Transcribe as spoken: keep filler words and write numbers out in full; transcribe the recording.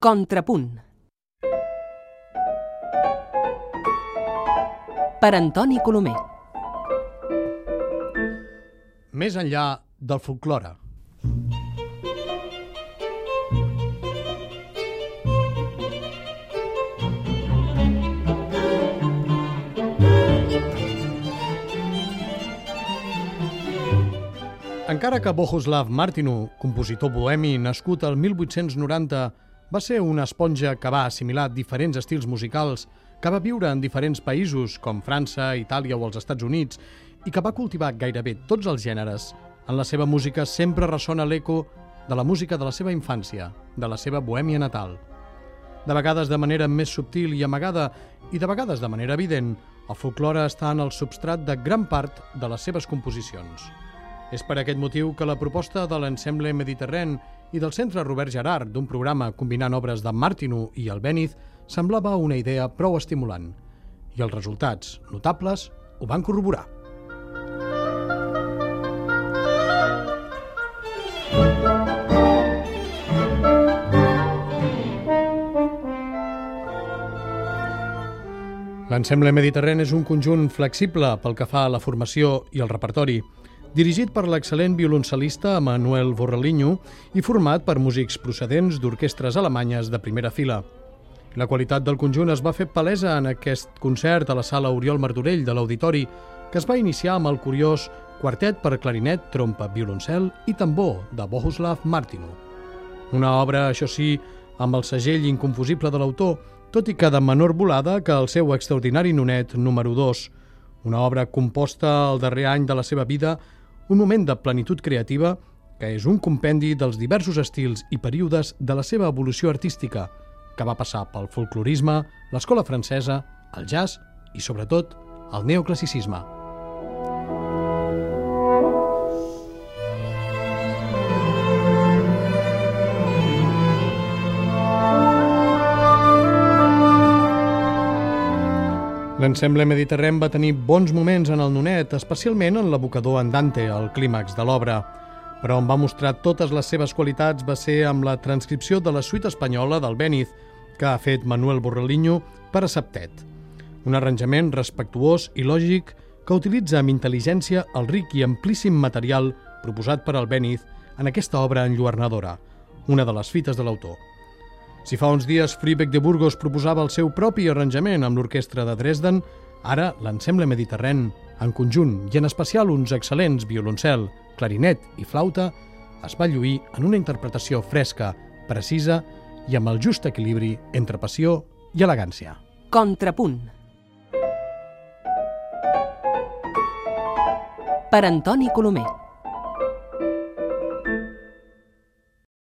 Contrapunt. Per Antoni Colomer. Més enllà del folklore. Encara que Bohuslav Martinu, compositor bohemi nascut al mil vuit-cents noranta, va ser una esponja que va assimilar diferents estils musicals, que va viure en diferents països com França, Itàlia o els Estats Units i que va cultivar gairebé tots els gèneres, en la seva música sempre ressona l'eco de la música de la seva infància, de la seva bohèmia natal. De vegades de manera més subtil i amagada i de vegades de manera evident, el folklore està en el substrat de gran part de les seves composicions. És per aquest motiu que la proposta de l'Ensemble Mediterrani i del Centre Robert Gerhard d'un programa combinant obres de Martinu i Albéniz semblava una idea prou estimulant. I els resultats notables ho van corroborar. L'Ensemble Mediterrani és un conjunt flexible pel que fa a la formació i el repertori, dirigit per l'excel·lent violoncel·lista Manuel Borralhinho i format per músics procedents d'orquestres alemanyes de primera fila. La qualitat del conjunt es va fer palesa en aquest concert a la sala Oriol Martorell de l'Auditori, que es va iniciar amb el curiós quartet per clarinet, trompa, violoncel i tambor de Bohuslav Martinu. Una obra, això sí, amb el segell inconfusible de l'autor, tot i que de menor volada que el seu extraordinari nonet número dos. Una obra composta al darrer any de la seva vida, un moment de plenitud creativa que és un compendi dels diversos estils i períodes de la seva evolució artística, que va passar pel folclorisme, l'escola francesa, el jazz i, sobretot, el neoclassicisme. L'Ensemble Mediterrani va tenir bons moments en el nonet, especialment en l'evocador andante, el clímax de l'obra. Però on va mostrar totes les seves qualitats va ser amb la transcripció de la suite espanyola d'Albéniz, que ha fet Manuel Borralhinho per a septet. Un arranjament respectuós i lògic que utilitza amb intel·ligència el ric i amplíssim material proposat per Albéniz en aquesta obra enlluernadora, una de les fites de l'autor. Si fa uns dies Friedrich de Burgos proposava el seu propi arranjament amb l'orquestra de Dresden, ara l'Ensemble Mediterrani, en conjunt i en especial uns excel·lents violoncel, clarinet i flauta, es va lluir en una interpretació fresca, precisa i amb el just equilibri entre passió i elegància. Contrapunt. Per Antoni Colomer.